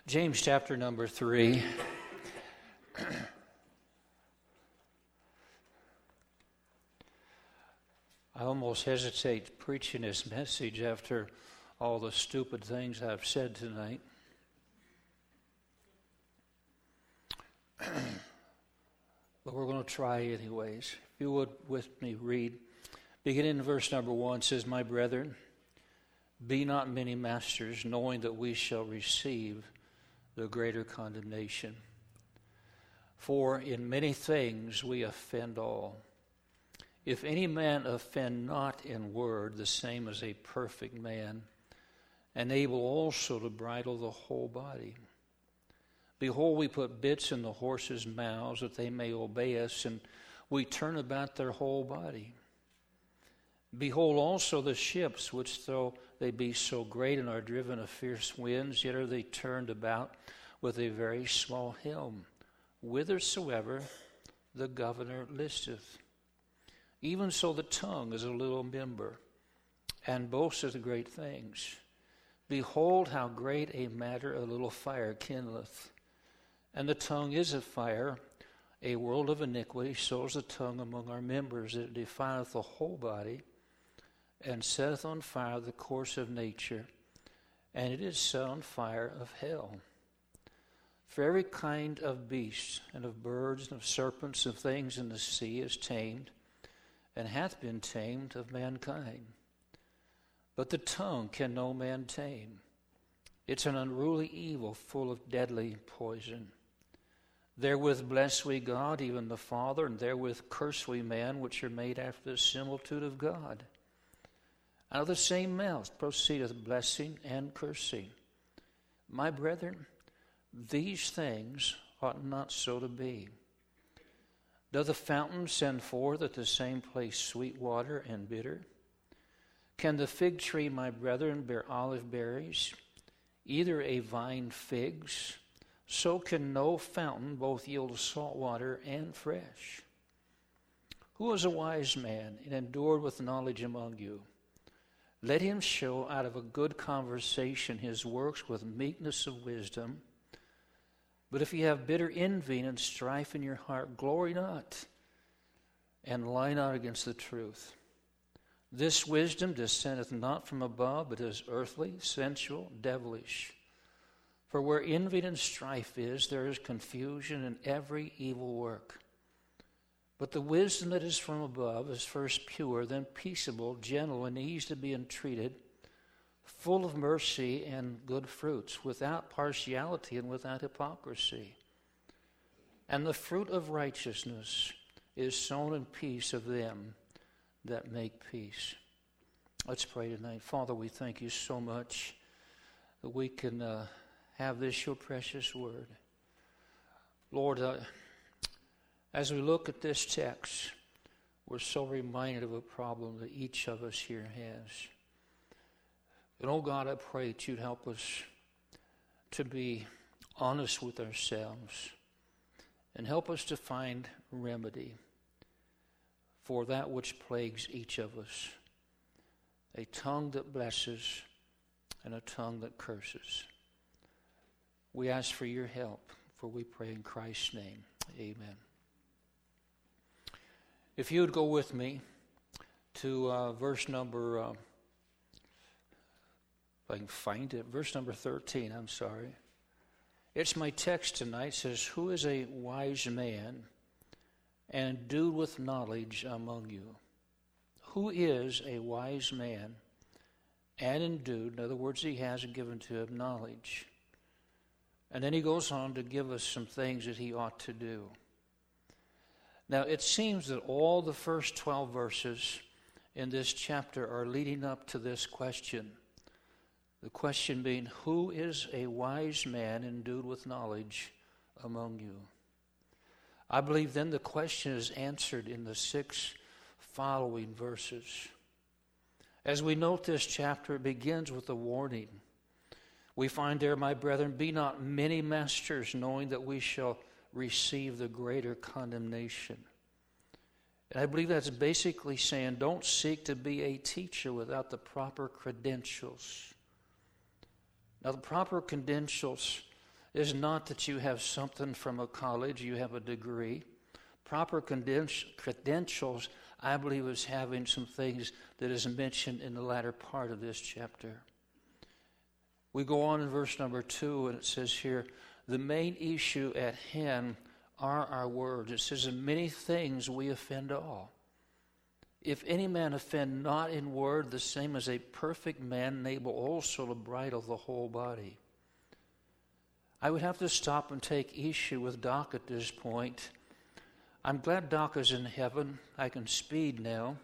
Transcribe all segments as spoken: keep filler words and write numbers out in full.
James chapter number three. I almost hesitate preaching this message after all the stupid things I've said tonight. But we're going to try anyways. If you would with me read. Beginning in verse number one, it says, My brethren, be not many masters, knowing that we shall receive the greater condemnation. For in many things we offend all. If any man offend not in word, the same as a perfect man, and able also to bridle the whole body. Behold, we put bits in the horses' mouths that they may obey us, and we turn about their whole body. Behold also the ships, which though they be so great and are driven of fierce winds, yet are they turned about with a very small helm, whithersoever the governor listeth. Even so the tongue is a little member, and boasteth great things. Behold how great a matter a little fire kindleth. And the tongue is a fire, a world of iniquity, so is the tongue among our members, that it defileth the whole body, and setteth on fire the course of nature, and it is set on fire of hell. For every kind of beast, and of birds, and of serpents, and things in the sea is tamed, and hath been tamed of mankind. But the tongue can no man tame. It's an unruly evil, full of deadly poison. Therewith bless we God, even the Father, and therewith curse we man, which are made after the similitude of God. Out of the same mouth proceedeth blessing and cursing. My brethren, these things ought not so to be. Doth the fountain send forth at the same place sweet water and bitter? Can the fig tree, my brethren, bear olive berries, either a vine figs? So can no fountain both yield salt water and fresh. Who is a wise man and endured with knowledge among you? Let him show out of a good conversation his works with meekness of wisdom. But if you have bitter envy and strife in your heart, glory not, and lie not against the truth. This wisdom descendeth not from above, but is earthly, sensual, devilish. For where envy and strife is, there is confusion in every evil work. But the wisdom that is from above is first pure, then peaceable, gentle, and easy to be entreated, full of mercy and good fruits, without partiality and without hypocrisy. And the fruit of righteousness is sown in peace of them that make peace. Let's pray tonight. Father, we thank you so much that we can uh, have this, your precious word. Lord, uh, as we look at this text, we're so reminded of a problem that each of us here has. And oh God, I pray that you'd help us to be honest with ourselves and help us to find remedy for that which plagues each of us. A tongue that blesses and a tongue that curses. We ask for your help, for we pray in Christ's name. Amen. If you would go with me to uh, verse number... Uh, If I can find it, verse number thirteen, I'm sorry. It's my text tonight. It says, Who is a wise man and endued with knowledge among you? Who is a wise man and endued, in other words, he has given to him knowledge. And then he goes on to give us some things that he ought to do. Now, it seems that all the first twelve verses in this chapter are leading up to this question. The question being, who is a wise man endued with knowledge among you? I believe then the question is answered in the six following verses. As we note this chapter, it begins with a warning. We find there, my brethren, be not many masters, knowing that we shall receive the greater condemnation. And I believe that's basically saying, don't seek to be a teacher without the proper credentials. Now, the proper credentials is not that you have something from a college, you have a degree. Proper credentials, I believe, is having some things that is mentioned in the latter part of this chapter. We go on in verse number two, and it says here, the main issue at hand are our words. It says, in many things we offend all. If any man offend not in word, the same as a perfect man, able also to bridle the whole body. I would have to stop and take issue with Doc at this point. I'm glad Doc is in heaven. I can speed now.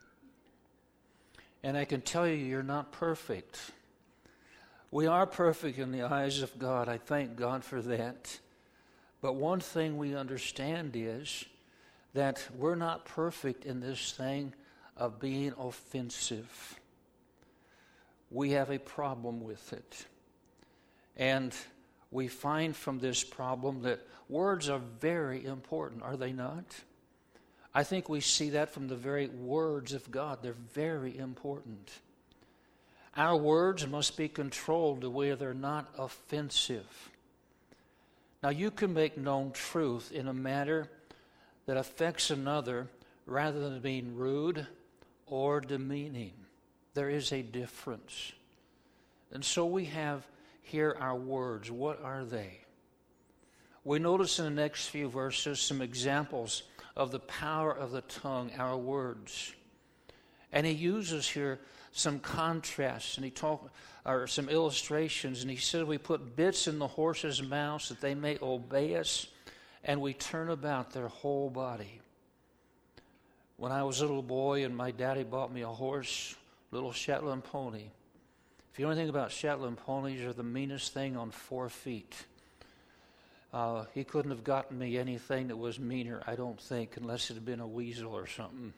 And I can tell you, you're not perfect. We are perfect in the eyes of God. I thank God for that. But one thing we understand is that we're not perfect in this thing of being offensive. We have a problem with it. And we find from this problem that words are very important, are they not? I think we see that from the very words of God. They're very important. Our words must be controlled to where they're not offensive. Now, you can make known truth in a manner that affects another rather than being rude or demeaning. There is a difference. And so we have here our words. What are they? We notice in the next few verses some examples of the power of the tongue, our words. And he uses here some contrasts, and he talk or some illustrations, and he said we put bits in the horses' mouths that they may obey us, and we turn about their whole body. When I was a little boy and my daddy bought me a horse, little Shetland pony. If you know anything about Shetland ponies, they're the meanest thing on four feet. Uh, he couldn't have gotten me anything that was meaner, I don't think, unless it had been a weasel or something.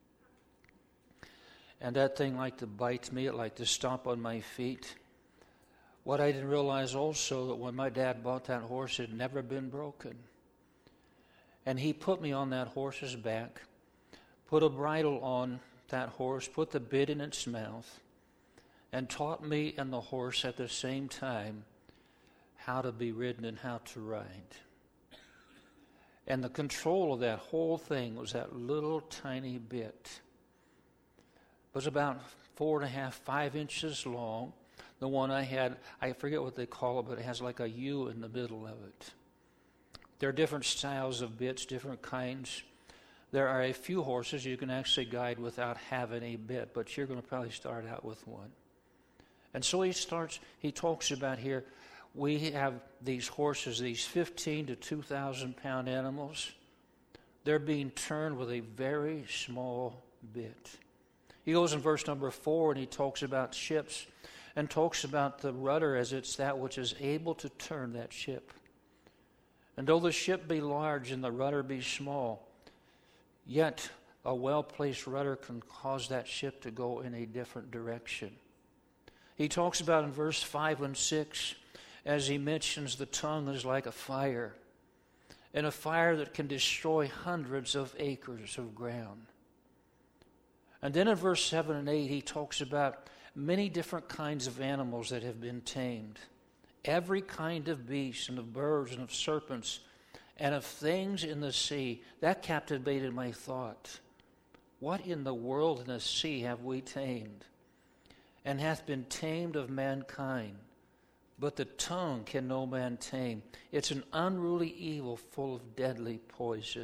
And that thing liked to bite me. It liked to stomp on my feet. What I didn't realize also, that when my dad bought that horse, it had never been broken. And he put me on that horse's back, put a bridle on that horse, put the bit in its mouth, and taught me and the horse at the same time how to be ridden and how to ride. And the control of that whole thing was that little tiny bit. It was about four and a half, five inches long. The one I had, I forget what they call it, but it has like a U in the middle of it. There are different styles of bits, different kinds. There are a few horses you can actually guide without having a bit, but you're going to probably start out with one. And so he starts, he talks about here, we have these horses, these fifteen to two thousand pound animals. They're being turned with a very small bit. He goes in verse number four and he talks about ships and talks about the rudder as it's that which is able to turn that ship. And though the ship be large and the rudder be small, yet a well-placed rudder can cause that ship to go in a different direction. He talks about in verse five and six, as he mentions the tongue is like a fire, and a fire that can destroy hundreds of acres of ground. And then in verse seven and eight, he talks about many different kinds of animals that have been tamed. Every kind of beast and of birds and of serpents and of things in the sea. That captivated my thought. What in the world in the sea have we tamed? And hath been tamed of mankind. But the tongue can no man tame. It's an unruly evil full of deadly poison.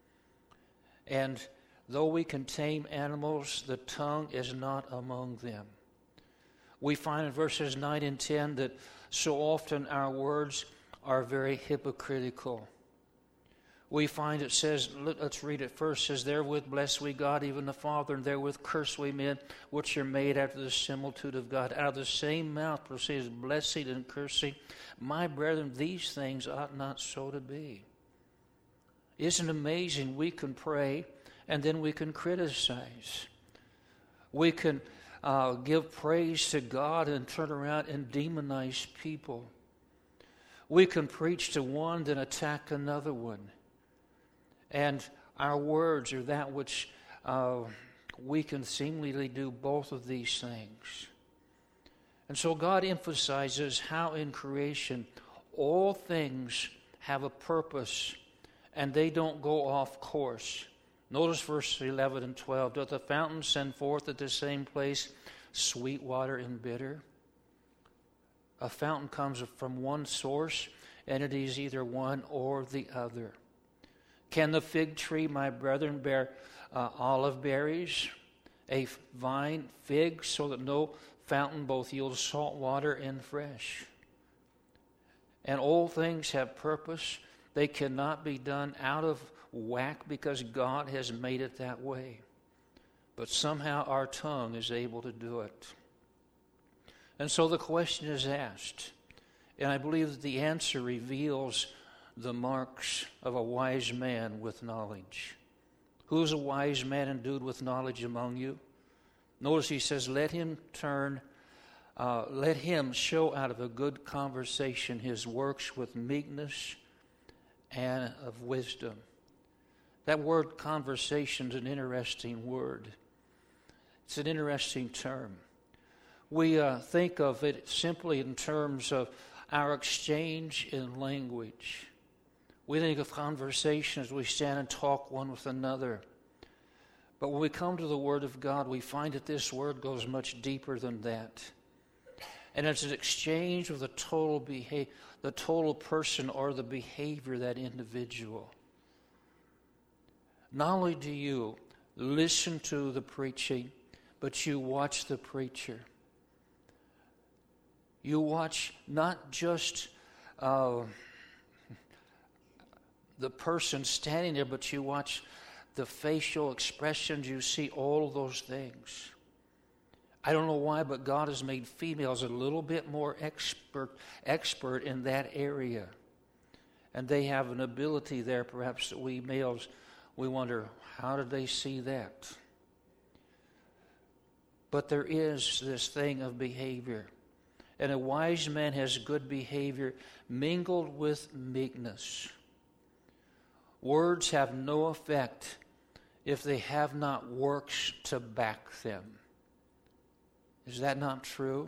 And though we can tame animals, the tongue is not among them. We find in verses nine and ten that so often our words are very hypocritical. We find it says, let's read it first, it says, therewith bless we God, even the Father, and therewith curse we men, which are made after the similitude of God. Out of the same mouth proceeds blessing and cursing. My brethren, these things ought not so to be. Isn't it amazing? We can pray, and then we can criticize. We can uh, give praise to God and turn around and demonize people. We can preach to one, then attack another one. And our words are that which uh, we can seemingly do both of these things. And so God emphasizes how in creation all things have a purpose, and they don't go off course. Notice verse eleven and twelve. Doth the fountain send forth at the same place sweet water and bitter? A fountain comes from one source, and it is either one or the other. Can the fig tree, my brethren, bear uh, olive berries? A vine figs, so that no fountain both yields salt water and fresh? And all things have purpose. They cannot be done out of whack because God has made it that way. But somehow our tongue is able to do it. And so the question is asked, and I believe that the answer reveals the marks of a wise man with knowledge. Who is a wise man endued with knowledge among you? Notice he says, let him turn, uh, let him show out of a good conversation his works with meekness and of wisdom. That word conversation is an interesting word. It's an interesting term. We uh, think of it simply in terms of our exchange in language. We think of conversation as we stand and talk one with another. But when we come to the Word of God, we find that this word goes much deeper than that. And it's an exchange with the total behavior, the total person or the behavior of that individual. Not only do you listen to the preaching, but you watch the preacher. You watch not just uh, the person standing there, but you watch the facial expressions. You see all of those things. I don't know why, but God has made females a little bit more expert, expert in that area. And they have an ability there, perhaps, that we males, we wonder, how did they see that? But there is this thing of behavior. And a wise man has good behavior mingled with meekness. Words have no effect if they have not works to back them. Is that not true?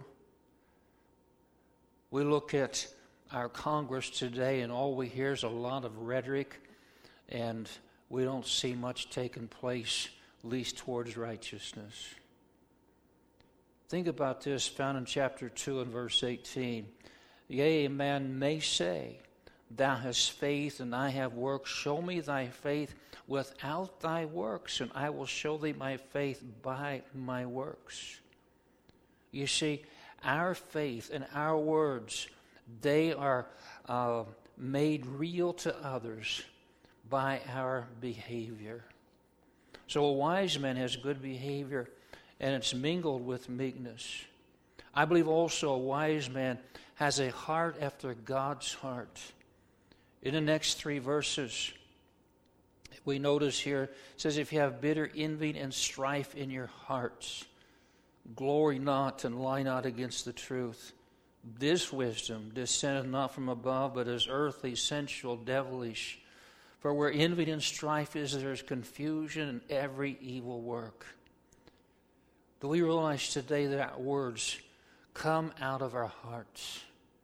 We look at our Congress today and all we hear is a lot of rhetoric, and we don't see much taking place, least towards righteousness. Think about this, found in chapter two and verse eighteen. Yea, a man may say, thou hast faith and I have works. Show me thy faith without thy works, and I will show thee my faith by my works. You see, our faith and our words, they are uh, made real to others by our behavior. So a wise man has good behavior, and it's mingled with meekness. I believe also a wise man has a heart after God's heart. In the next three verses, we notice here, it says, if you have bitter envy and strife in your hearts, glory not and lie not against the truth. This wisdom descendeth not from above, but is earthly, sensual, devilish. For where envy and strife is, there is confusion and every evil work. Do we realize today that our words come out of our hearts?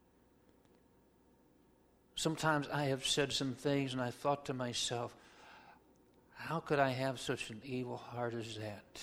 Sometimes I have said some things and I thought to myself, how could I have such an evil heart as that?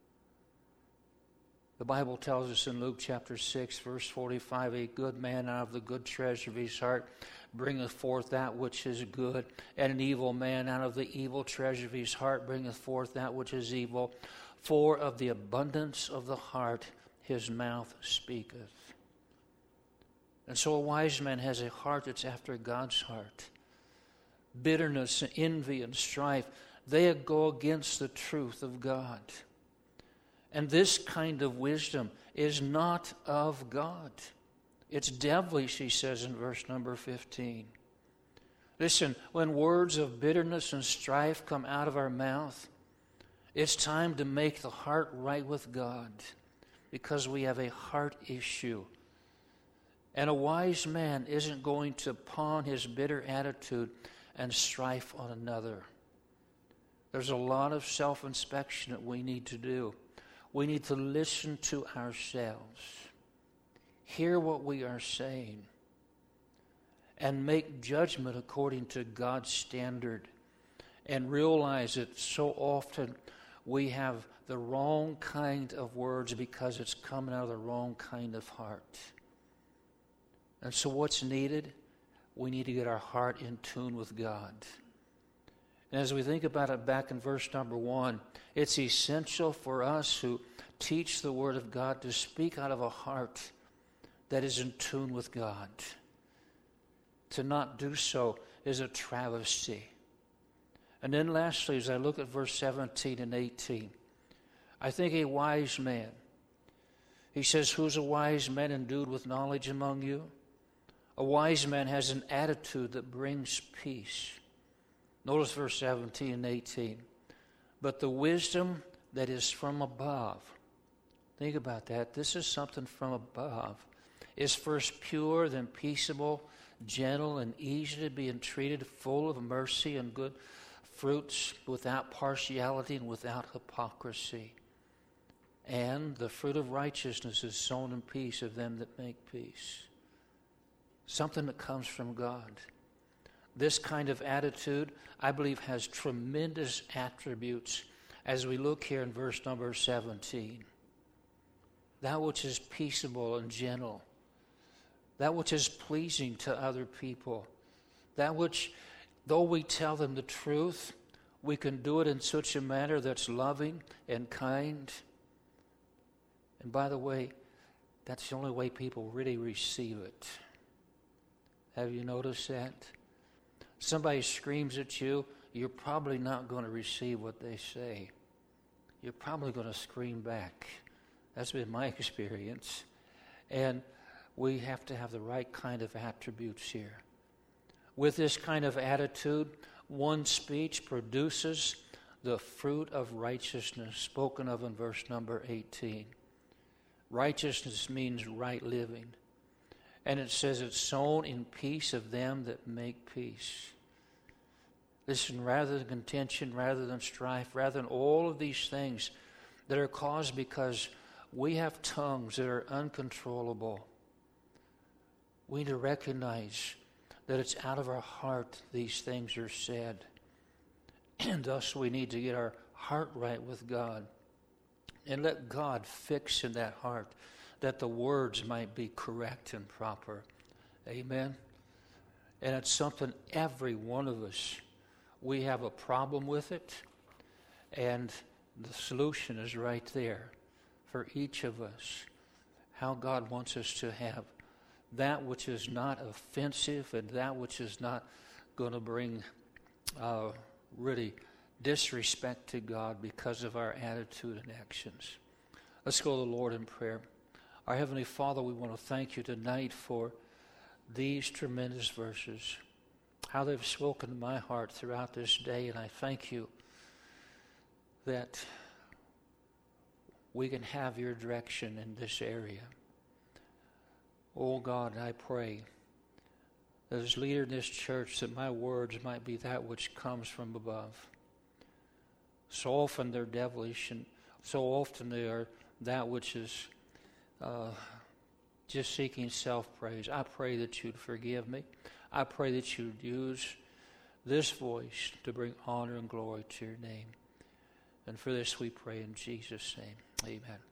The Bible tells us in Luke chapter six, verse forty-five, a good man out of the good treasure of his heart bringeth forth that which is good, and an evil man out of the evil treasure of his heart bringeth forth that which is evil. For of the abundance of the heart his mouth speaketh. And so a wise man has a heart that's after God's heart. Bitterness, envy, and strife, they go against the truth of God. And this kind of wisdom is not of God. It's devilish, he says in verse number fifteen. Listen, when words of bitterness and strife come out of our mouth, it's time to make the heart right with God, because we have a heart issue. And a wise man isn't going to pawn his bitter attitude and strife on another. There's a lot of self-inspection that we need to do. We need to listen to ourselves. Hear what we are saying. and make judgment according to God's standard, and realize that so often we have the wrong kind of words because it's coming out of the wrong kind of heart. And so what's needed? We need to get our heart in tune with God. And as we think about it back in verse number one, it's essential for us who teach the Word of God to speak out of a heart that is in tune with God. To not do so is a travesty. And then lastly, as I look at verse seventeen and eighteen, I think a wise man, he says, who's a wise man endued with knowledge among you? A wise man has an attitude that brings peace. Notice verse seventeen and eighteen. But the wisdom that is from above, think about that, this is something from above, is first pure, then peaceable, gentle, and easy to be entreated, full of mercy and good fruits, without partiality and without hypocrisy. And the fruit of righteousness is sown in peace of them that make peace. Something that comes from God. This kind of attitude, I believe, has tremendous attributes as we look here in verse number seventeen. That which is peaceable and gentle. That which is pleasing to other people. That which, though we tell them the truth, we can do it in such a manner that's loving and kind. And by the way, that's the only way people really receive it. Have you noticed that? Somebody screams at you, you're probably not going to receive what they say. You're probably going to scream back. That's been my experience. And we have to have the right kind of attributes here. With this kind of attitude, one's speech produces the fruit of righteousness spoken of in verse number eighteen. Righteousness means right living. And it says it's sown in peace of them that make peace. Listen, rather than contention, rather than strife, rather than all of these things that are caused because we have tongues that are uncontrollable, we need to recognize that it's out of our heart these things are said. And thus we need to get our heart right with God and let God fix in that heart that the words might be correct and proper. Amen? And it's something every one of us, we have a problem with it, and the solution is right there for each of us. How God wants us to have that which is not offensive and that which is not going to bring uh, really disrespect to God because of our attitude and actions. Let's go to the Lord in prayer. Our Heavenly Father, we want to thank you tonight for these tremendous verses, how they've spoken to my heart throughout this day, and I thank you that we can have your direction in this area. Oh God, I pray that as leader in this church that my words might be that which comes from above. So often they're devilish, and so often they are that which is uh, just seeking self-praise. I pray that you'd forgive me. I pray that you'd use this voice to bring honor and glory to your name. And for this we pray in Jesus' name. Amen.